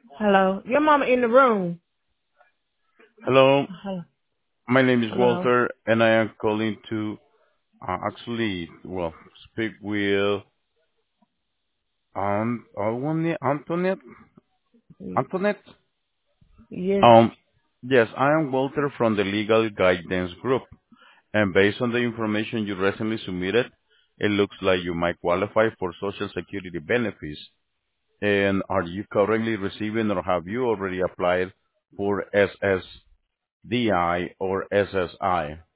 Hello. Your mama in the room. Hello, Hello. my name is Hello. Walter, and I am calling to speak with Antoinette. Antoinette? Yes. Um, yes, I am Walter from the Legal Guidance Group, and based on the information you recently submitted, it looks like you might qualify for Social Security benefits. And are you currently receiving or have you already applied for SSDI or SSI?